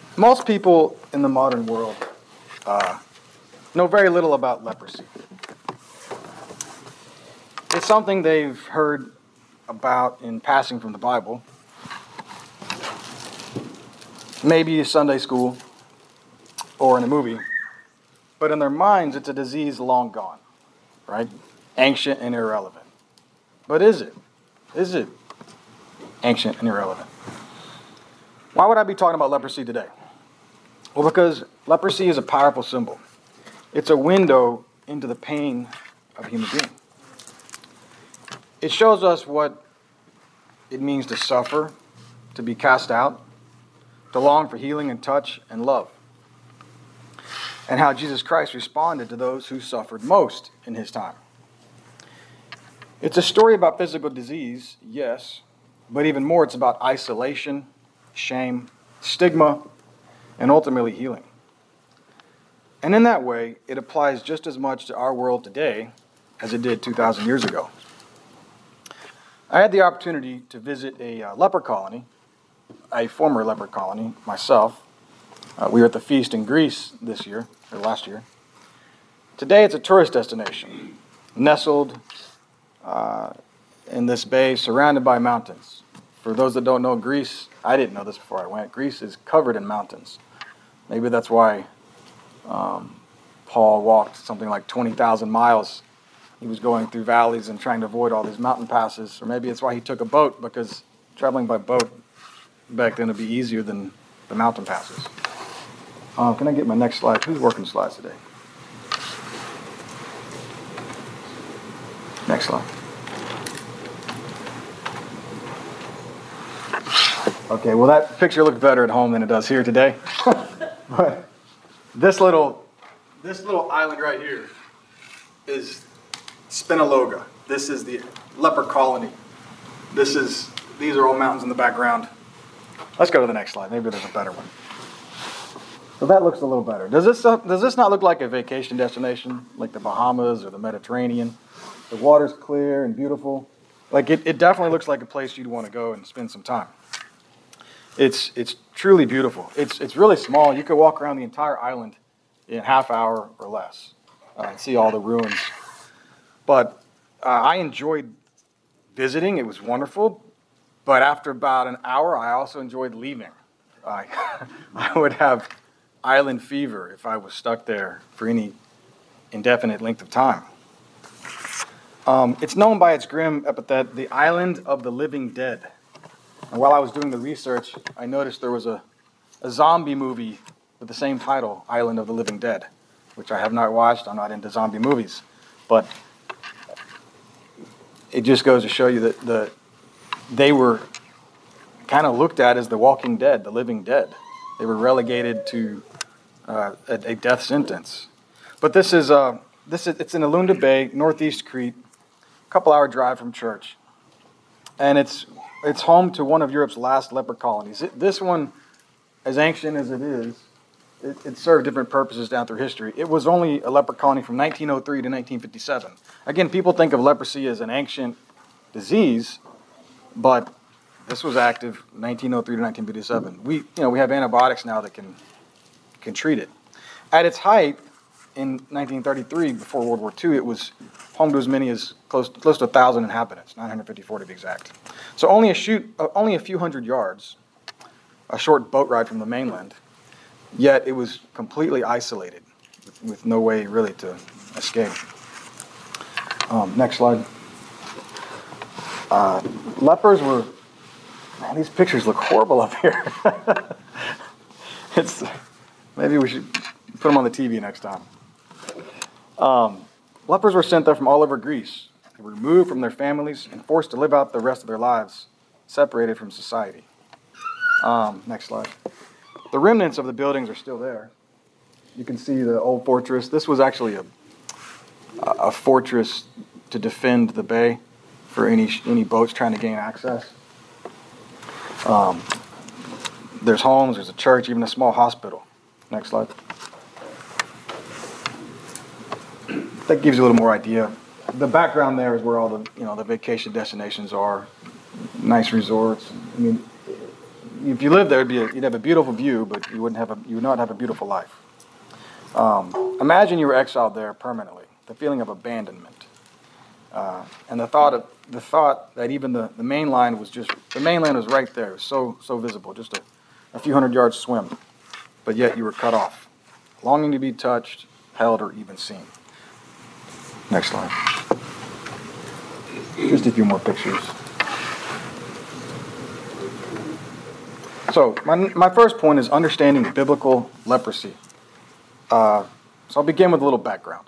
Most people in the modern world know very little about leprosy. It's something they've heard about in passing from the Bible, maybe Sunday school or in a movie, but in their minds it's a disease long gone, right? Ancient and irrelevant. But is it? Is it ancient and irrelevant? Why would I be talking about leprosy today? Well, because leprosy is a powerful symbol. It's a window into the pain of a human being. It shows us what it means to suffer, to be cast out, to long for healing and touch and love, and how Jesus Christ responded to those who suffered most in his time. It's a story about physical disease, yes, but even more, it's about isolation, shame, stigma, and ultimately healing. And in that way, it applies just as much to our world today as it did 2,000 years ago. I had the opportunity to visit a leper colony, a former leper colony, myself. We were at the feast in Greece this year, or last year. Today it's a tourist destination, nestled in this bay, surrounded by mountains. For those that don't know Greece, I didn't know this before I went, Greece is covered in mountains. Maybe that's why Paul walked something like 20,000 miles. He was going through valleys and trying to avoid all these mountain passes. Or maybe it's why he took a boat, because traveling by boat back then would be easier than the mountain passes. Can I get my next slide? Who's working slides today? Next slide. Okay, well that picture looks better at home than it does here today. But this little island right here is Spinaloga. This is the leper colony. These are all mountains in the background. Let's go to the next slide. Maybe there's a better one. So that looks a little better. Does this not look like a vacation destination, like the Bahamas or the Mediterranean? The water's clear and beautiful. Like it definitely looks like a place you'd want to go and spend some time. It's truly beautiful. It's really small. You could walk around the entire island in a half hour or less and see all the ruins. But I enjoyed visiting. It was wonderful. But after about an hour, I also enjoyed leaving. I would have island fever if I was stuck there for any indefinite length of time. It's known by its grim epithet, the Island of the Living Dead. And while I was doing the research, I noticed there was a zombie movie with the same title, Island of the Living Dead, which I have not watched. I'm not into zombie movies. But it just goes to show you that they were kind of looked at as the walking dead, the living dead. They were relegated to a death sentence. But it's in Alunda Bay, northeast Crete, a couple-hour drive from church. And it's home to one of Europe's last leper colonies. This one, as ancient as it is, it served different purposes down through history. It was only a leper colony from 1903 to 1957. Again, people think of leprosy as an ancient disease, but this was active 1903 to 1957. We have antibiotics now that can treat it. At its height in 1933, before World War II, it was home to as many as close to 1,000 inhabitants, 954 to be exact. So only a few hundred yards, a short boat ride from the mainland. Yet it was completely isolated, with no way really to escape. Next slide. Lepers were. Man, these pictures look horrible up here. Maybe we should put them on the TV next time. Lepers were sent there from all over Greece. They were removed from their families and forced to live out the rest of their lives, separated from society. Next slide. The remnants of the buildings are still there. You can see the old fortress. This was actually a fortress to defend the bay for any boats trying to gain access. There's homes, there's a church, even a small hospital. Next slide. That gives you a little more idea. The background there is where all the vacation destinations are. Nice resorts. I mean, if you lived there, you'd have a beautiful view, but you would not have a beautiful life. Imagine you were exiled there permanently. The feeling of abandonment, and the thought that even the mainland was right there. It was so visible, just a few hundred yards swim, but yet you were cut off, longing to be touched, held, or even seen. Next slide. Just a few more pictures. So my first point is understanding biblical leprosy. So I'll begin with a little background.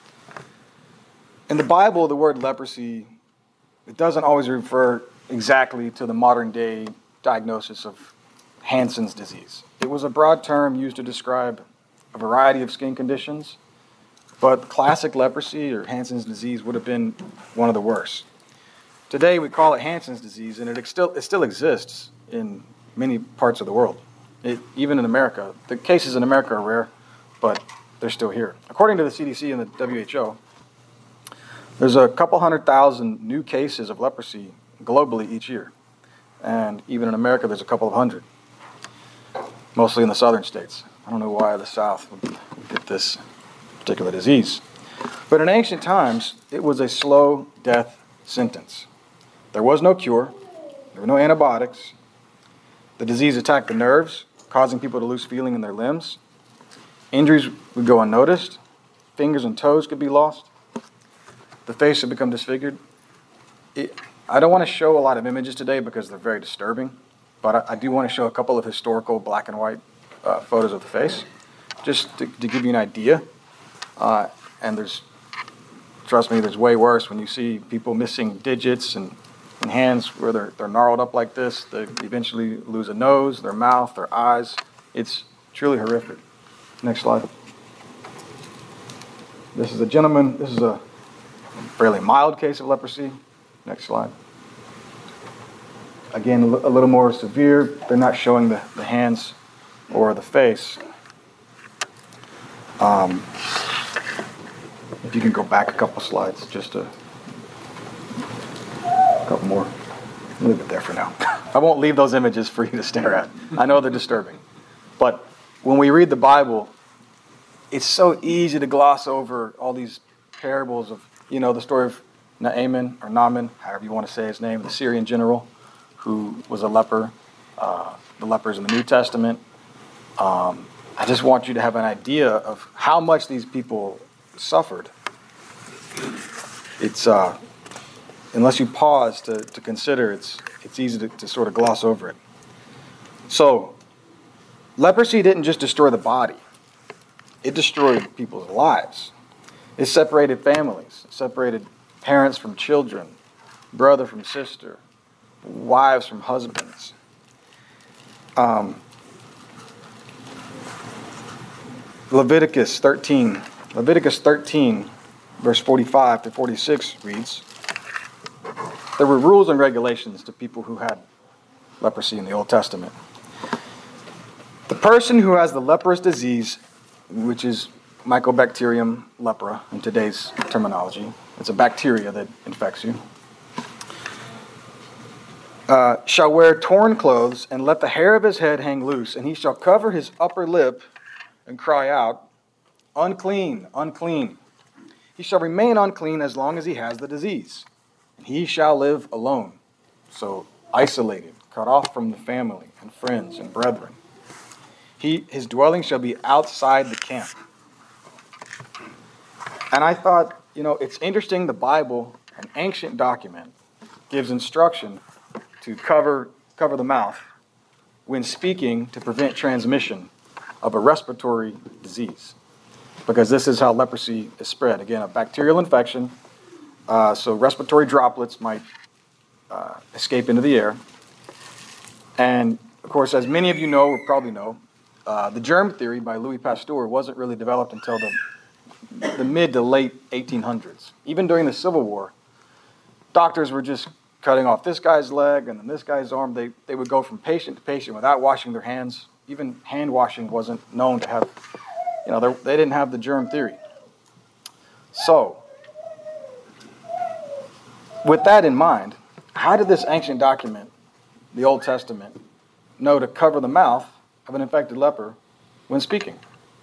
In the Bible, the word leprosy, it doesn't always refer exactly to the modern day diagnosis of Hansen's disease. It was a broad term used to describe a variety of skin conditions, but classic leprosy or Hansen's disease would have been one of the worst. Today we call it Hansen's disease, and it still exists in many parts of the world. Even in America, the cases in America are rare, but they're still here. According to the CDC and the WHO, there's a couple 100,000 new cases of leprosy globally each year. And even in America, there's a couple of hundred, mostly in the southern states. I don't know why the South would get this particular disease. But in ancient times, it was a slow death sentence. There was no cure. There were no antibiotics. The disease attacked the nerves, causing people to lose feeling in their limbs. Injuries would go unnoticed. Fingers and toes could be lost. The face would become disfigured. I don't want to show a lot of images today because they're very disturbing, but I do want to show a couple of historical black and white photos of the face, just to give you an idea. And trust me, there's way worse when you see people missing digits and hands where they're gnarled up like this. They eventually lose a nose, their mouth, their eyes. It's truly horrific. Next slide. This is a gentleman. This is a fairly mild case of leprosy. Next slide. Again, a little more severe. They're not showing the hands or the face. If you can go back a couple slides, just a couple more. Leave it there for now. I won't leave those images for you to stare at. I know they're disturbing. But when we read the Bible, it's so easy to gloss over all these parables of, the story of Naaman, however you want to say his name, the Syrian general who was a leper, the lepers in the New Testament. I just want you to have an idea of how much these people suffered. It's unless you pause to consider, it's easy to sort of gloss over it. So, leprosy didn't just destroy the body. It destroyed people's lives. It separated families. It separated parents from children, brother from sister, wives from husbands. Leviticus 13, verse 45 to 46 reads, there were rules and regulations to people who had leprosy in the Old Testament. The person who has the leprous disease, which is Mycobacterium lepra in today's terminology, it's a bacteria that infects you, shall wear torn clothes and let the hair of his head hang loose, and he shall cover his upper lip and cry out, unclean, unclean. He shall remain unclean as long as he has the disease. And he shall live alone, so isolated, cut off from the family and friends and brethren. His dwelling shall be outside the camp. And I thought, it's interesting the Bible, an ancient document, gives instruction to cover the mouth when speaking to prevent transmission of a respiratory disease. Because this is how leprosy is spread. Again, a bacterial infection, so respiratory droplets might escape into the air. And, of course, as many of you know or probably know, the germ theory by Louis Pasteur wasn't really developed until the mid to late 1800s. Even during the Civil War, doctors were just cutting off this guy's leg and then this guy's arm. They would go from patient to patient without washing their hands. Even hand washing wasn't known to have, they didn't have the germ theory. So, with that in mind, how did this ancient document, the Old Testament, know to cover the mouth of an infected leper when speaking?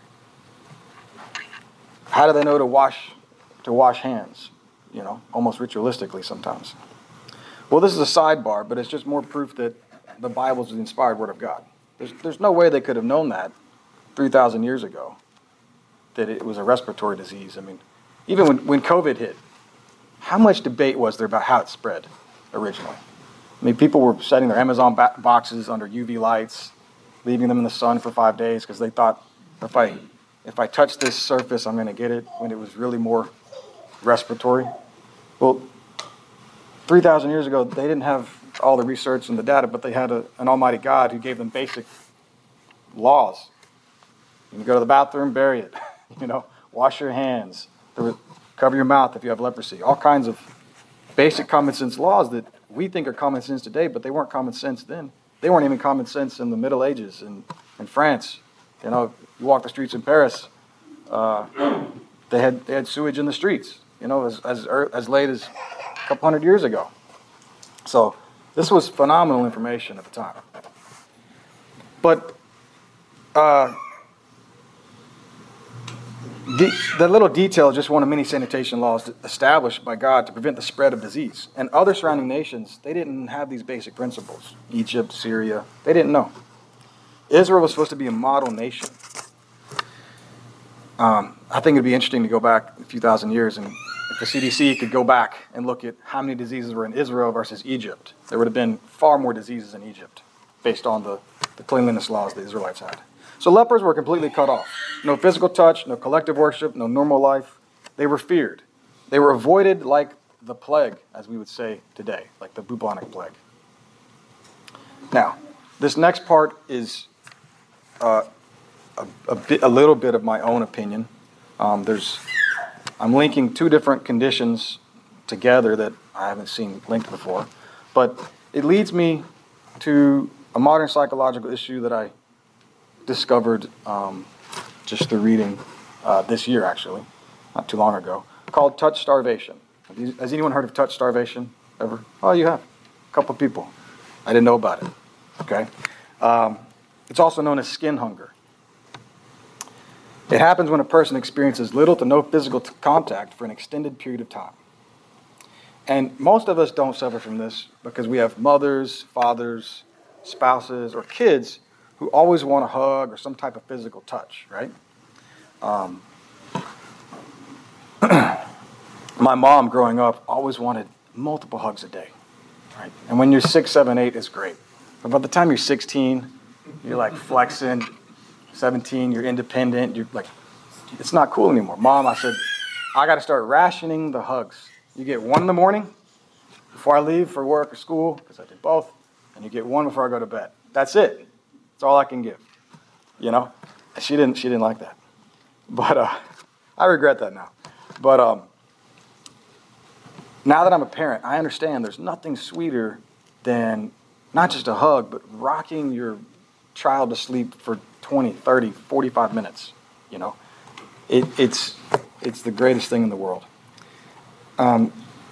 How do they know to wash hands? Almost ritualistically sometimes. Well, this is a sidebar, but it's just more proof that the Bible is the inspired Word of God. There's no way they could have known that 3,000 years ago, that it was a respiratory disease. I mean, even when COVID hit, how much debate was there about how it spread originally? I mean, people were setting their Amazon boxes under UV lights, leaving them in the sun for 5 days because they thought, if I touch this surface, I'm going to get it, when it was really more respiratory. Well, 3,000 years ago, they didn't have all the research and the data, but they had an almighty God who gave them basic laws. You go to the bathroom, bury it. Wash your hands. Cover your mouth if you have leprosy. All kinds of basic common sense laws that we think are common sense today, but they weren't common sense then. They weren't even common sense in the Middle Ages in France. You walk the streets in Paris, they had sewage in the streets. As late as a couple hundred years ago. So this was phenomenal information at the time. But the little detail is just one of many sanitation laws established by God to prevent the spread of disease. And other surrounding nations, they didn't have these basic principles. Egypt, Syria, they didn't know. Israel was supposed to be a model nation. I think it'd be interesting to go back a few thousand years, and if the CDC could go back and look at how many diseases were in Israel versus Egypt, there would have been far more diseases in Egypt based on the cleanliness laws the Israelites had. So lepers were completely cut off. No physical touch, no collective worship, no normal life. They were feared. They were avoided like the plague, as we would say today, like the bubonic plague. Now, this next part is a little bit of my own opinion. I'm linking two different conditions together that I haven't seen linked before, but it leads me to a modern psychological issue that I discovered just through reading this year, actually, not too long ago, called touch starvation. Has anyone heard of touch starvation ever? Oh, you have. A couple of people. I didn't know about it. Okay. It's also known as skin hunger. It happens when a person experiences little to no physical contact for an extended period of time. And most of us don't suffer from this because we have mothers, fathers, spouses, or kids who always want a hug or some type of physical touch, right? My mom, growing up, always wanted multiple hugs a day, right? And when you're 6, 7, 8, it's great. But by the time you're 16, you're like flexing. 17, you're independent. You're like, it's not cool anymore. Mom, I said, I got to start rationing the hugs. You get one in the morning before I leave for work or school, because I did both, and you get one before I go to bed. That's it. That's all I can give. She didn't like that. But I regret that now. But now that I'm a parent, I understand there's nothing sweeter than not just a hug, but rocking your child to sleep for 20, 30, 45 minutes. It's the greatest thing in the world. Now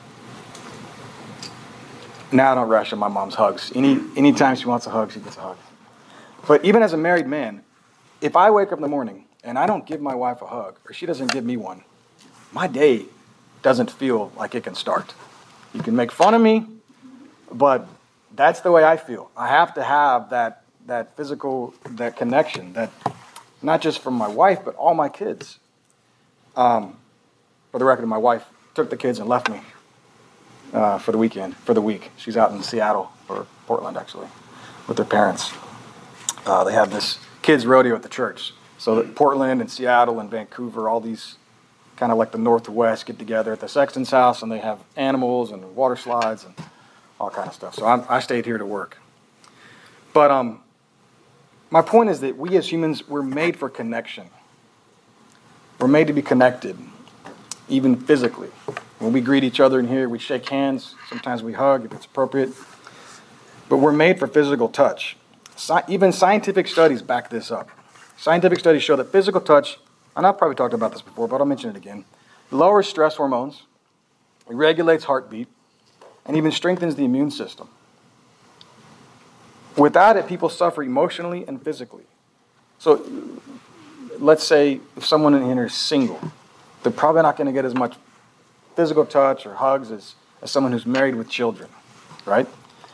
I don't ration my mom's hugs. Anytime she wants a hug, she gets a hug. But even as a married man, if I wake up in the morning and I don't give my wife a hug, or she doesn't give me one, my day doesn't feel like it can start. You can make fun of me, but that's the way I feel. I have to have that physical, that connection, that not just from my wife, but all my kids. For the record, my wife took the kids and left me for the week. She's out in Seattle, or Portland, actually, with their parents. They have this kids' rodeo at the church. So that Portland and Seattle and Vancouver, all these kind of like the Northwest, get together at the Sexton's house, and they have animals and water slides and all kind of stuff. So I stayed here to work. But my point is that we as humans, we're made for connection. We're made to be connected, even physically. When we greet each other in here, we shake hands. Sometimes we hug if it's appropriate. But we're made for physical touch. Even scientific studies back this up. Scientific studies show that physical touch, and I've probably talked about this before, but I'll mention it again, lowers stress hormones, it regulates heartbeat, and even strengthens the immune system. Without it, people suffer emotionally and physically. So let's say if someone in here is single, they're probably not going to get as much physical touch or hugs as someone who's married with children, right?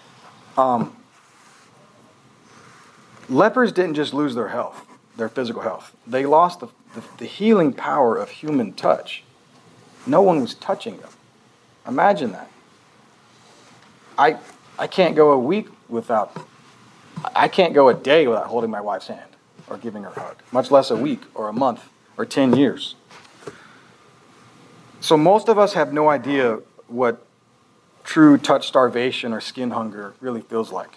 Lepers didn't just lose their health, their physical health. They lost the healing power of human touch. No one was touching them. Imagine that. I can't go a week without, I can't go a day without holding my wife's hand or giving her a hug, much less a week or a month or 10 years. So most of us have no idea what true touch starvation or skin hunger really feels like.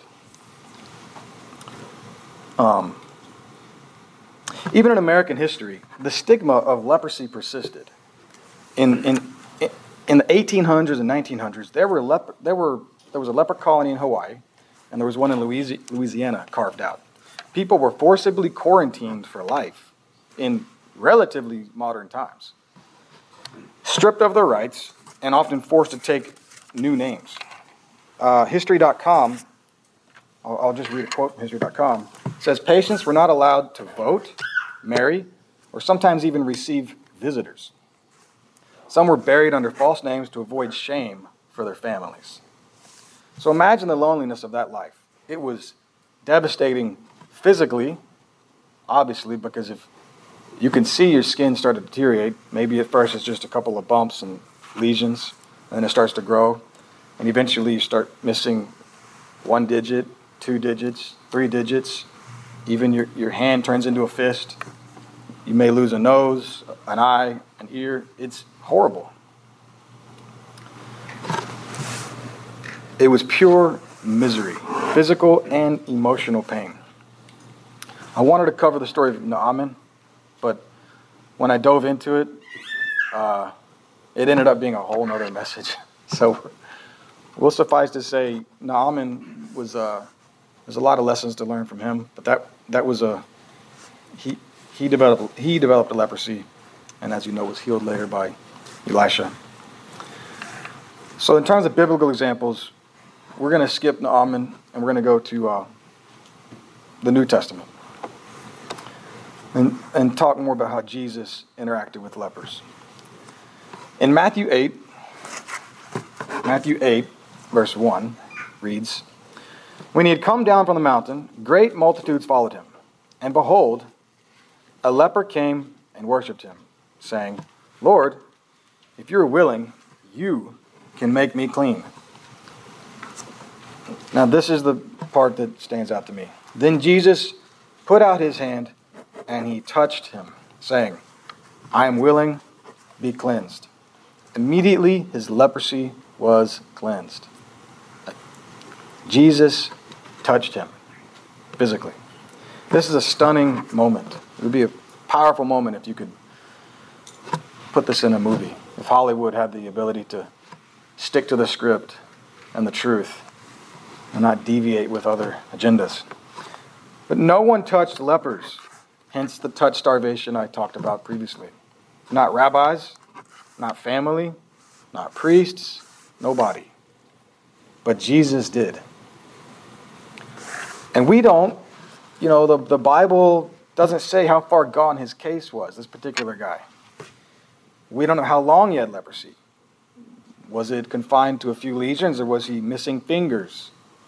Even in American history, the stigma of leprosy persisted. In the 1800s and 1900s, there was a leper colony in Hawaii, and there was one in Louisiana carved out. People were forcibly quarantined for life in relatively modern times, stripped of their rights, and often forced to take new names. History.com, I'll just read a quote from History.com, says patients were not allowed to vote, marry, or sometimes even receive visitors. Some were buried under false names to avoid shame for their families. So imagine the loneliness of that life. It was devastating physically, obviously, because if you can see your skin start to deteriorate, maybe at first it's just a couple of bumps and lesions, and then it starts to grow, and eventually you start missing 1 digit, 2 digits, 3 digits. Even your hand turns into a fist. You may lose a nose, an eye, an ear. It's horrible. It was pure misery, physical and emotional pain. I wanted to cover the story of Naaman, but when I dove into it, it ended up being a whole nother message. So we'll suffice to say Naaman was there's a lot of lessons to learn from him, but that was he developed a leprosy, and as you know, was healed later by Elisha. So in terms of biblical examples, we're going to skip Naaman and we're going to go to the New Testament and talk more about how Jesus interacted with lepers. In Matthew 8, verse 1 reads, "When he had come down from the mountain, great multitudes followed him. And behold, a leper came and worshipped him, saying, 'Lord, if you are willing, you can make me clean.'" Now this is the part that stands out to me. "Then Jesus put out his hand and he touched him, saying, 'I am willing, be cleansed.' Immediately his leprosy was cleansed." Jesus touched him physically. This is a stunning moment. It would be a powerful moment if you could put this in a movie. If Hollywood had the ability to stick to the script and the truth and not deviate with other agendas. But no one touched lepers, hence the touch starvation I talked about previously. Not rabbis, not family, not priests, nobody. But Jesus did. And we don't, the Bible doesn't say how far gone his case was, this particular guy. We don't know how long he had leprosy. Was it confined to a few lesions, or was he missing fingers?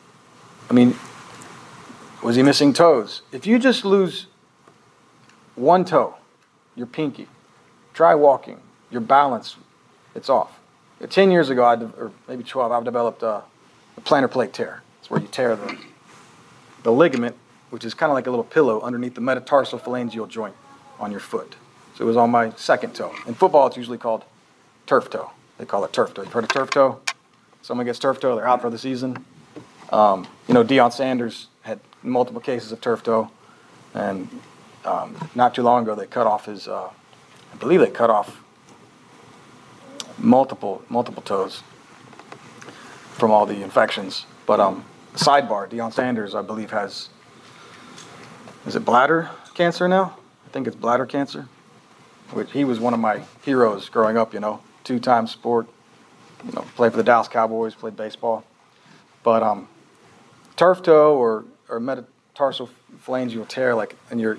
Was he missing toes? If you just lose one toe, your pinky, try walking, your balance, it's off. 10 years ago, or maybe 12, I've developed a plantar plate tear. It's where you tear the ligament, which is kind of like a little pillow underneath the metatarsal phalangeal joint on your foot. So it was on my second toe. In football, it's usually called turf toe. They call it turf toe. You've heard of turf toe? Someone gets turf toe, they're out for the season. Deion Sanders had multiple cases of turf toe, and not too long ago they cut off his, I believe they cut off multiple toes from all the infections. But sidebar, Deion Sanders, I believe, is it bladder cancer now? I think it's bladder cancer. Which he was one of my heroes growing up, 2-time sport. Played for the Dallas Cowboys, played baseball. But turf toe or or metatarsal phalangeal tear, like in your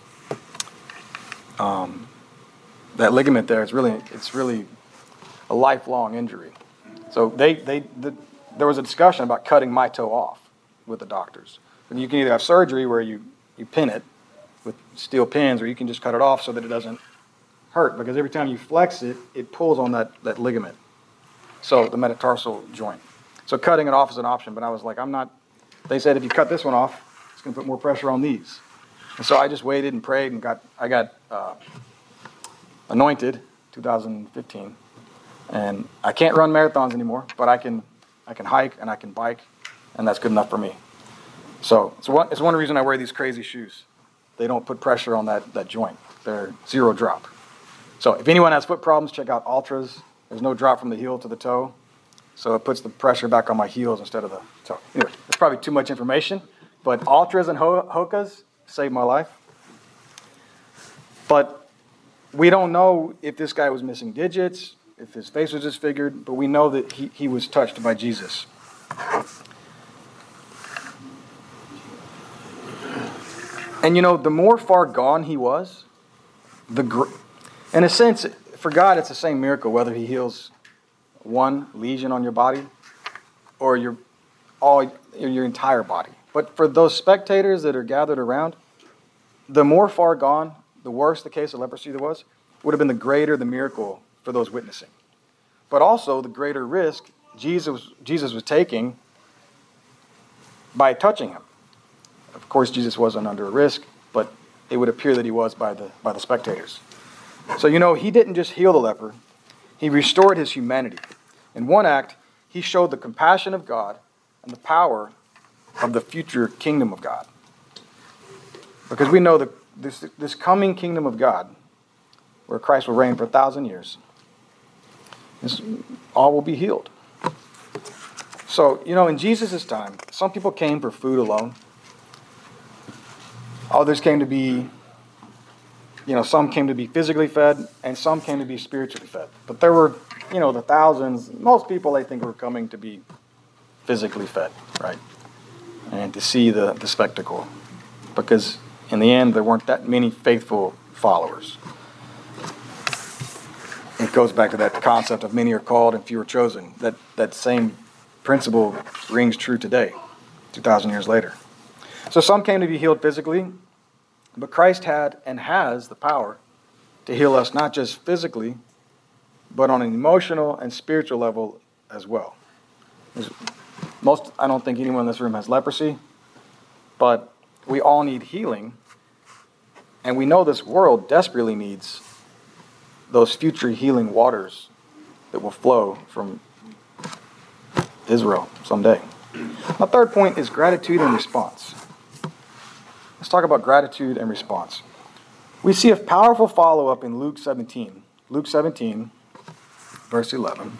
that ligament there, it's really a lifelong injury. So there was a discussion about cutting my toe off with the doctors. And you can either have surgery where you pin it with steel pins, or you can just cut it off so that it doesn't hurt, because every time you flex it, it pulls on that ligament. So the metatarsal joint. So cutting it off is an option, but I was like, they said if you cut this one off, it's going to put more pressure on these. And so I just waited and prayed and I got anointed 2015. And I can't run marathons anymore, but I can hike and I can bike, and that's good enough for me. So it's one reason I wear these crazy shoes. They don't put pressure on that joint. They're zero drop. So if anyone has foot problems, check out Altras. There's no drop from the heel to the toe. So it puts the pressure back on my heels instead of the toe. Anyway, that's probably too much information, but Altras and Hokas saved my life. But we don't know if this guy was missing digits, if his face was disfigured, but we know that he was touched by Jesus. And the more far gone he was, in a sense, for God, it's the same miracle whether he heals one lesion on your body or your entire body. But for those spectators that are gathered around, the more far gone, the worse the case of leprosy there was, would have been the greater the miracle for those witnessing. But also the greater risk Jesus was taking by touching him. Of course, Jesus wasn't under a risk, but it would appear that he was by the spectators. So, he didn't just heal the leper. He restored his humanity. In one act, he showed the compassion of God and the power of the future kingdom of God. Because we know that this coming kingdom of God, where Christ will reign for 1,000 years, all will be healed. So, in Jesus' time, some people came for food alone. Others came to be, some came to be physically fed, and some came to be spiritually fed. But there were, the thousands. Most people, I think, were coming to be physically fed, right? And to see the spectacle. Because in the end, there weren't that many faithful followers. It goes back to that concept of many are called and few are chosen. That same principle rings true today, 2,000 years later. So some came to be healed physically, but Christ had and has the power to heal us not just physically, but on an emotional and spiritual level as well. I don't think anyone in this room has leprosy, but we all need healing, and we know this world desperately needs those future healing waters that will flow from Israel someday. My third point is gratitude and response. Let's talk about gratitude and response. We see a powerful follow-up in Luke 17. Luke 17, verse 11.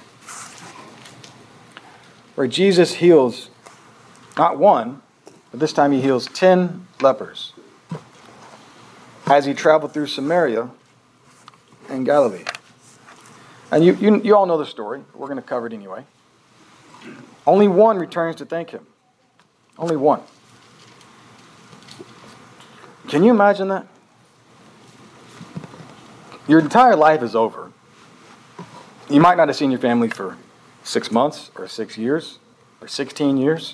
Where Jesus heals not one, but this time he heals 10 lepers as he traveled through Samaria and Galilee. And you all know the story. We're going to cover it anyway. Only one returns to thank him. Only one. Can you imagine that? Your entire life is over. You might not have seen your family for 6 months or 6 years or 16 years.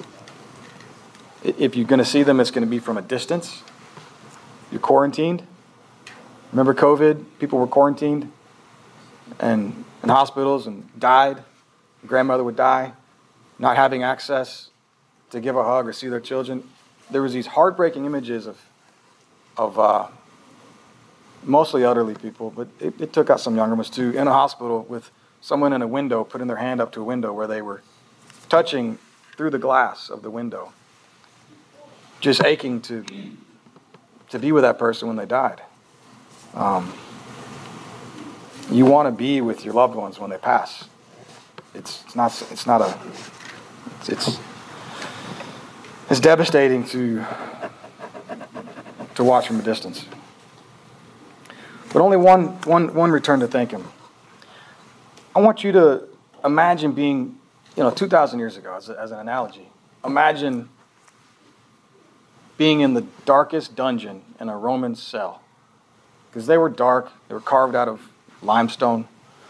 If you're going to see them, it's going to be from a distance. You're quarantined. Remember COVID? People were quarantined and in hospitals and died. Grandmother would die, not having access to give a hug or see their children. There was these heartbreaking images of mostly elderly people, but it took out some younger ones too, in a hospital with someone in a window putting their hand up to a window where they were touching through the glass of the window, just aching to be with that person when they died. You want to be with your loved ones when they pass. It's devastating to watch from a distance. But only one returned to thank him. I want you to imagine being, 2,000 years ago, as an analogy. Imagine being in the darkest dungeon in a Roman cell. Because they were dark, they were carved out of limestone.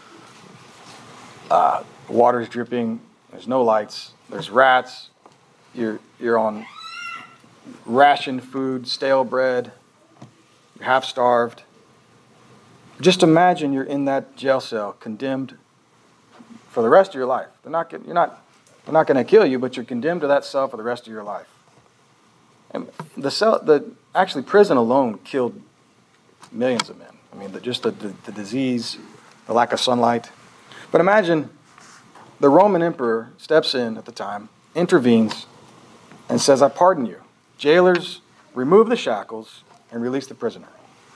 Water's dripping, there's no lights, there's rats, you're on rationed food, stale bread, you're half starved. Just imagine you're in that jail cell, condemned for the rest of your life. They're not going to kill you, but you're condemned to that cell for the rest of your life. And actually prison alone killed millions of men. I mean, just the disease, the lack of sunlight. But imagine the Roman emperor steps in at the time, intervenes, and says, I pardon you. Jailers, remove the shackles and release the prisoner.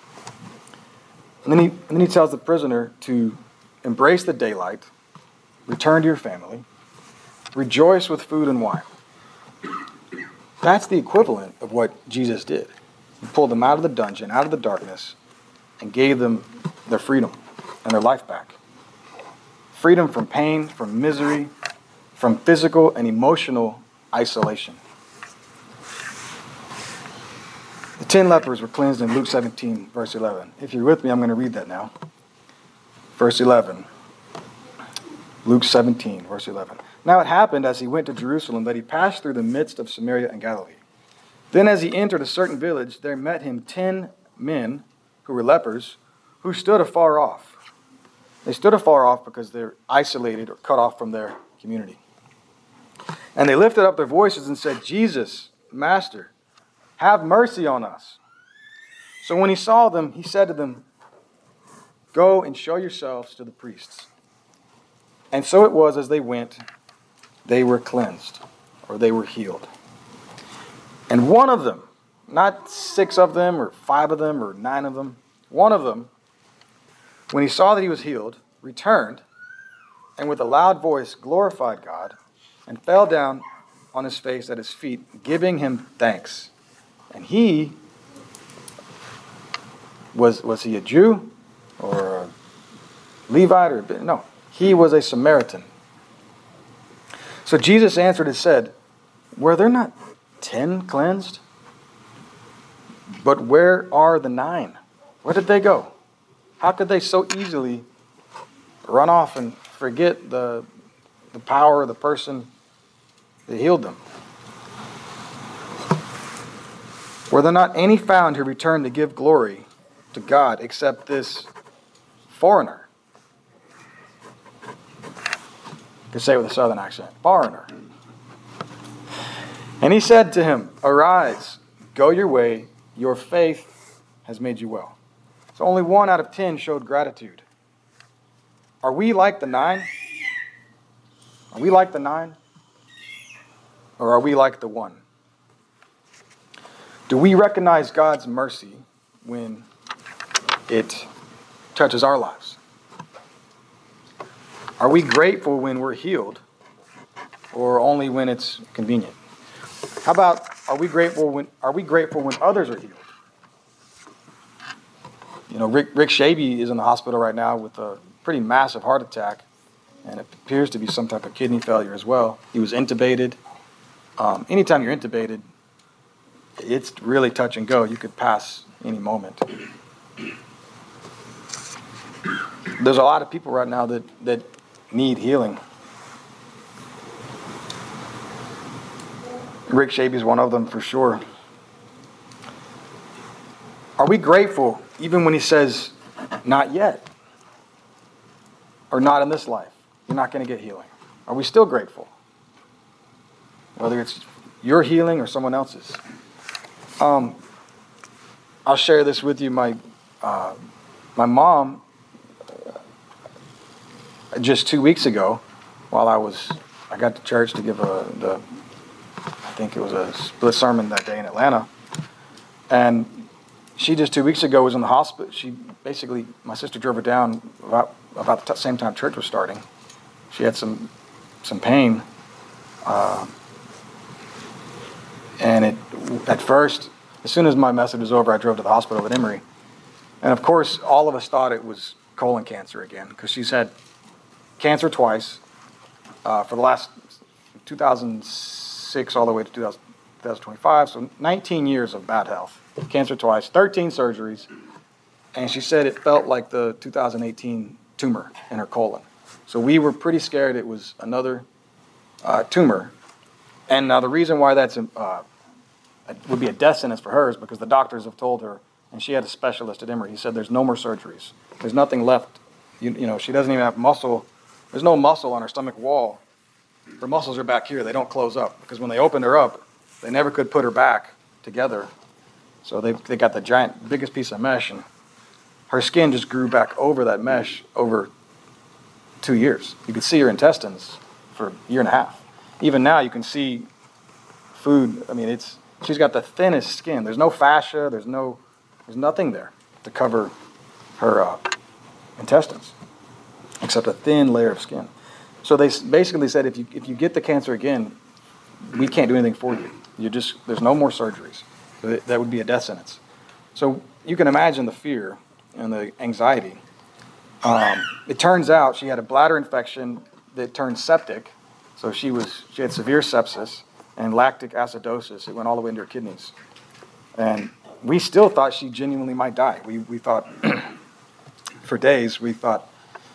And then he tells the prisoner to embrace the daylight, return to your family, rejoice with food and wine. That's the equivalent of what Jesus did. He pulled them out of the dungeon, out of the darkness, and gave them their freedom and their life back. Freedom from pain, from misery, from physical and emotional isolation. The 10 lepers were cleansed in Luke 17, verse 11. If you're with me, I'm going to read that now. Verse 11. Luke 17, verse 11. Now it happened as he went to Jerusalem that he passed through the midst of Samaria and Galilee. Then as he entered a certain village, there met him 10 men who were lepers, who stood afar off. They stood afar off because they're isolated or cut off from their community. And they lifted up their voices and said, Jesus, Master, have mercy on us. So when he saw them, he said to them, Go and show yourselves to the priests. And so it was as they went, they were cleansed, or they were healed. And one of them, not 6 of them, or 5 of them, or 9 of them, one of them, when he saw that he was healed, returned, and with a loud voice glorified God, and fell down on his face at his feet, giving him thanks. And he, was he a Jew, or a Levite, or no, he was a Samaritan. So Jesus answered and said, Were there not 10 cleansed? But where are the 9? Where did they go? How could they so easily run off and forget the power of the person that healed them? Were there not any found who returned to give glory to God except this foreigner? You could say it with a southern accent. Foreigner. And he said to him, Arise, go your way, your faith has made you well. So only 1 out of 10 showed gratitude. Are we like the 9? Are we like the 9? Or are we like the 1? Do we recognize God's mercy when it touches our lives? Are we grateful when we're healed, or only when it's convenient? How about, are we grateful when others are healed? You know, Rick Shaby is in the hospital right now with a pretty massive heart attack, and it appears to be some type of kidney failure as well. He was intubated. Anytime you're intubated, it's really touch and go. You could pass any moment. There's a lot of people right now that need healing. Rick Shaby is one of them for sure. Are we grateful even when he says, not yet? Or not in this life? You're not going to get healing. Are we still grateful? Whether it's your healing or someone else's. I'll share this with you. My mom, just 2 weeks ago, while I got to church to give I think it was a split sermon that day in Atlanta, and she just 2 weeks ago was in the hospital. My sister drove her down about the same time church was starting. She had some pain, and at first, as soon as my message was over, I drove to the hospital at Emory, and of course, all of us thought it was colon cancer again, because she's had cancer twice for the last 2006 all the way to 2013. 2025. So 19 years of bad health. Cancer twice, 13 surgeries. And she said it felt like the 2018 tumor in her colon. So we were pretty scared it was another tumor. And now the reason why that's would be a death sentence for her is because the doctors have told her, and she had a specialist at Emory, he said there's no more surgeries. There's nothing left. You know, she doesn't even have muscle. There's no muscle on her stomach wall. Her muscles are back here. They don't close up because when they opened her up, they never could put her back together. So they got the giant, biggest piece of mesh, and her skin just grew back over that mesh over 2 years. You could see her intestines for a year and a half. Even now, you can see food. I mean, she's got the thinnest skin. There's no fascia. There's nothing there to cover her intestines, except a thin layer of skin. So they basically said, if you get the cancer again, we can't do anything for you. There's no more surgeries. So that would be a death sentence. So you can imagine the fear and the anxiety. It turns out she had a bladder infection that turned septic. So she had severe sepsis and lactic acidosis. It went all the way into her kidneys. And we still thought she genuinely might die. We thought, for days, we thought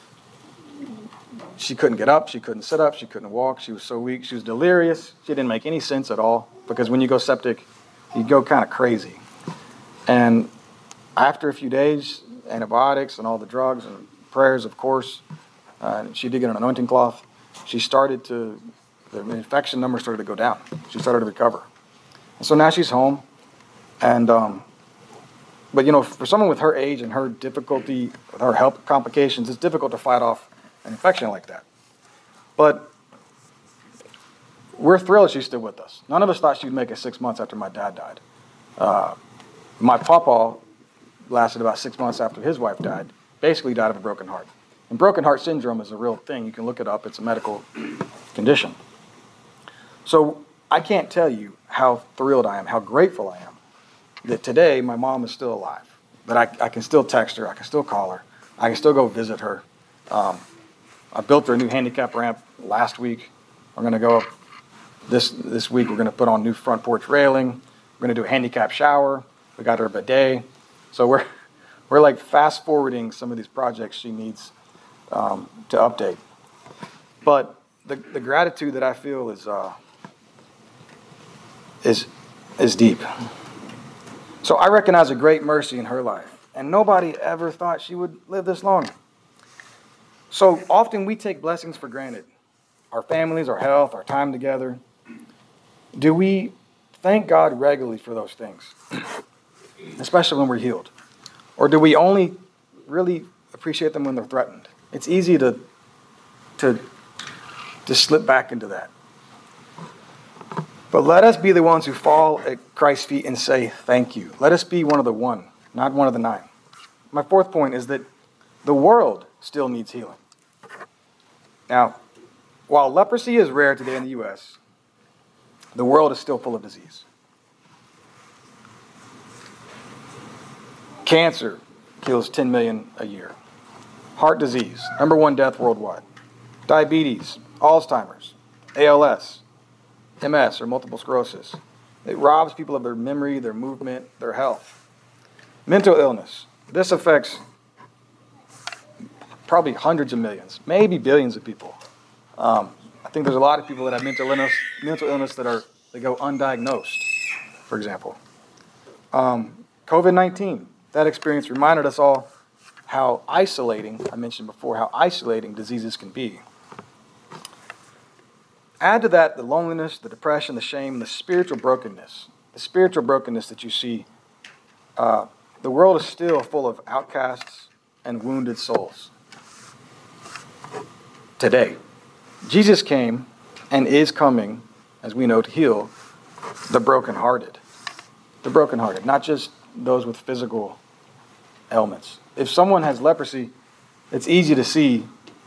she couldn't get up, she couldn't sit up, she couldn't walk, she was so weak, she was delirious, she didn't make any sense at all, because when you go septic, you go kind of crazy. And after a few days, antibiotics and all the drugs and prayers, of course, she did get an anointing cloth, the infection number started to go down. She started to recover. And so now she's home, and but you know, for someone with her age and her difficulty, with her health complications, it's difficult to fight off an infection like that. But we're thrilled she's still with us. None of us thought she'd make it 6 months after my dad died. My papa lasted about 6 months after his wife died, basically died of a broken heart. And broken heart syndrome is a real thing. You can look it up. It's a medical condition. So I can't tell you how thrilled I am, how grateful I am that today my mom is still alive, that I can still text her, I can still call her, I can still go visit her. I built her a new handicap ramp last week. We're going to go this week. We're going to put on new front porch railing. We're going to do a handicap shower. We got her a bidet. So we're like fast forwarding some of these projects she needs to update. But the gratitude that I feel is deep. So I recognize a great mercy in her life, and nobody ever thought she would live this long. So often we take blessings for granted. Our families, our health, our time together. Do we thank God regularly for those things? Especially when we're healed. Or do we only really appreciate them when they're threatened? It's easy to slip back into that. But let us be the ones who fall at Christ's feet and say thank you. Let us be one of the one, not one of the nine. My fourth point is that the world still needs healing. Now, while leprosy is rare today in the U.S., the world is still full of disease. Cancer kills 10 million a year. Heart disease, number one death worldwide. Diabetes, Alzheimer's, ALS, MS, or multiple sclerosis. It robs people of their memory, their movement, their health. Mental illness. This affects probably hundreds of millions, maybe billions of people. I think there's a lot of people that have mental illness that go undiagnosed, for example. COVID-19, that experience reminded us all how isolating, I mentioned before, how isolating diseases can be. Add to that the loneliness, the depression, the shame, the spiritual brokenness that you see. The world is still full of outcasts and wounded souls. Today, Jesus came and is coming, as we know, to heal the brokenhearted. The brokenhearted, not just those with physical ailments. If someone has leprosy, it's easy to see.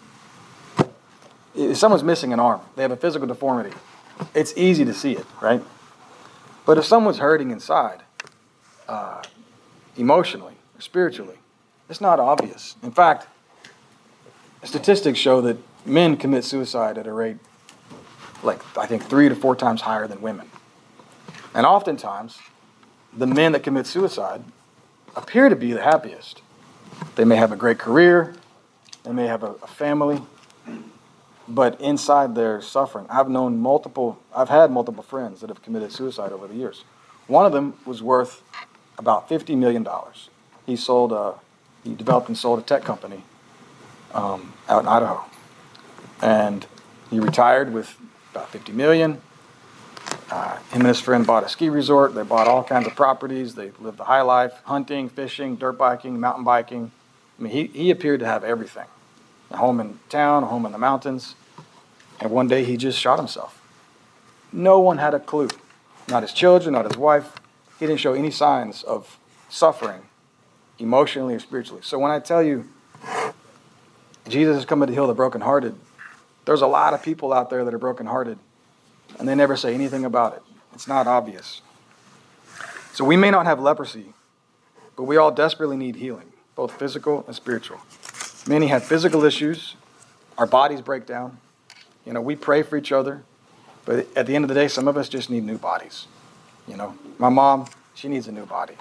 If someone's missing an arm, they have a physical deformity, it's easy to see it, right? But if someone's hurting inside, emotionally or spiritually, it's not obvious. In fact, statistics show that men commit suicide at a rate, I think 3 to 4 times higher than women. And oftentimes, the men that commit suicide appear to be the happiest. They may have a great career, they may have a family, but inside their suffering, I've had multiple friends that have committed suicide over the years. One of them was worth about $50 million. He developed and sold a tech company out in Idaho. And he retired with about $50 million. Him and his friend bought a ski resort. They bought all kinds of properties. They lived the high life, hunting, fishing, dirt biking, mountain biking. I mean, he appeared to have everything. A home in town, a home in the mountains. And one day he just shot himself. No one had a clue. Not his children, not his wife. He didn't show any signs of suffering, emotionally or spiritually. So when I tell you Jesus is coming to heal the brokenhearted, there's a lot of people out there that are brokenhearted, and they never say anything about it. It's not obvious. So we may not have leprosy, but we all desperately need healing, both physical and spiritual. Many have physical issues. Our bodies break down. We pray for each other, but at the end of the day, some of us just need new bodies. My mom, she needs a new body.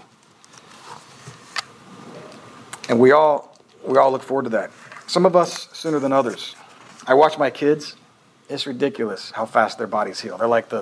And we all look forward to that. Some of us sooner than others. I watch my kids. It's ridiculous how fast their bodies heal. They're like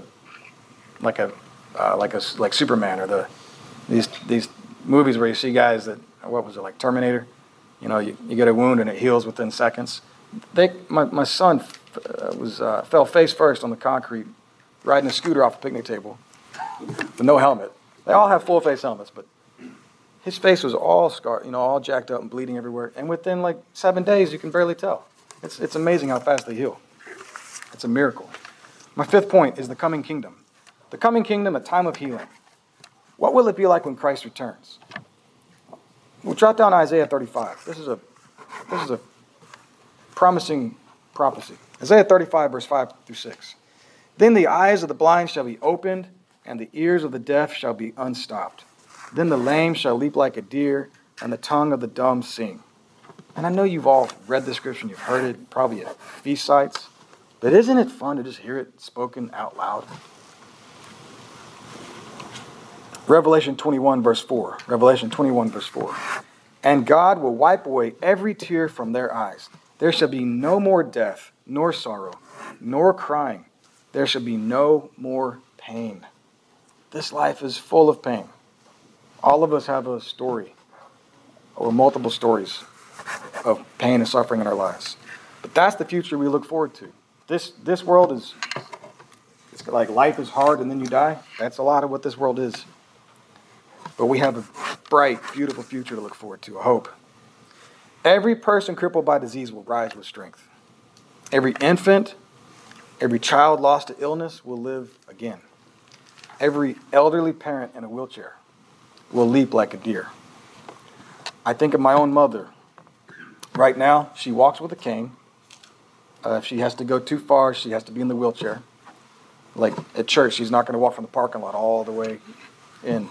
Superman, or these movies where you see guys that, what was it, like Terminator? You get a wound and it heals within seconds. My son fell face first on the concrete, riding a scooter off a picnic table with no helmet. They all have full face helmets, but his face was all scarred, all jacked up and bleeding everywhere. And within 7 days, you can barely tell. It's amazing how fast they heal. It's a miracle. My fifth point is the coming kingdom. The coming kingdom, a time of healing. What will it be like when Christ returns? We'll jot down Isaiah 35. This is a promising prophecy. Isaiah 35, verse 5 through 6. Then the eyes of the blind shall be opened, and the ears of the deaf shall be unstopped. Then the lame shall leap like a deer, and the tongue of the dumb sing. And I know you've all read the scripture, you've heard it probably at feast sites, but isn't it fun to just hear it spoken out loud? Revelation 21, verse 4. Revelation 21, verse 4. And God will wipe away every tear from their eyes. There shall be no more death, nor sorrow, nor crying. There shall be no more pain. This life is full of pain. All of us have a story, or multiple stories, of pain and suffering in our lives. But that's the future we look forward to. This world it's like life is hard and then you die. That's a lot of what this world is. But we have a bright, beautiful future to look forward to, a hope. Every person crippled by disease will rise with strength. Every infant, every child lost to illness will live again. Every elderly parent in a wheelchair will leap like a deer. I think of my own mother. Right now, she walks with a cane. If she has to go too far, she has to be in the wheelchair. Like at church, she's not going to walk from the parking lot all the way in.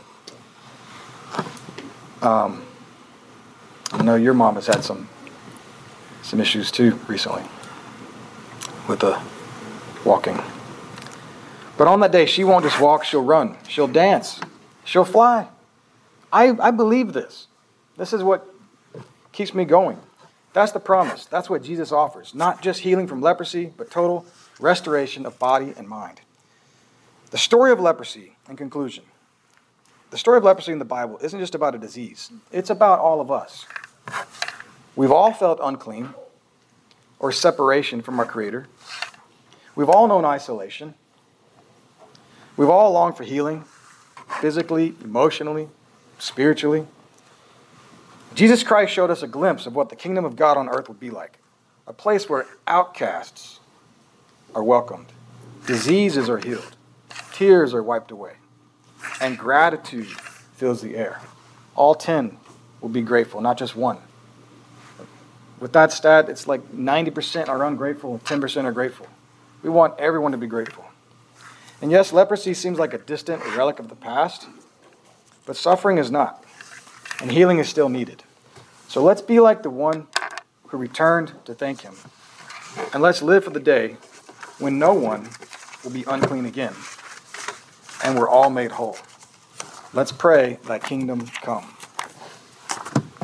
I know your mom has had some issues too recently with the walking. But on that day, she won't just walk, she'll run, she'll dance, she'll fly. I believe this. This is what keeps me going. That's the promise. That's what Jesus offers. Not just healing from leprosy, but total restoration of body and mind. The story of leprosy, in conclusion, the story of leprosy in the Bible isn't just about a disease. It's about all of us. We've all felt unclean or separation from our Creator. We've all known isolation. We've all longed for healing, physically, emotionally, spiritually. Jesus Christ showed us a glimpse of what the kingdom of God on earth would be like. A place where outcasts are welcomed, diseases are healed, tears are wiped away, and gratitude fills the air. All 10 will be grateful, not just one. With that stat, it's like 90% are ungrateful and 10% are grateful. We want everyone to be grateful. And yes, leprosy seems like a distant relic of the past, but suffering is not, and healing is still needed. So let's be like the one who returned to thank him, and let's live for the day when no one will be unclean again. and we're all made whole. Let's pray, thy kingdom come.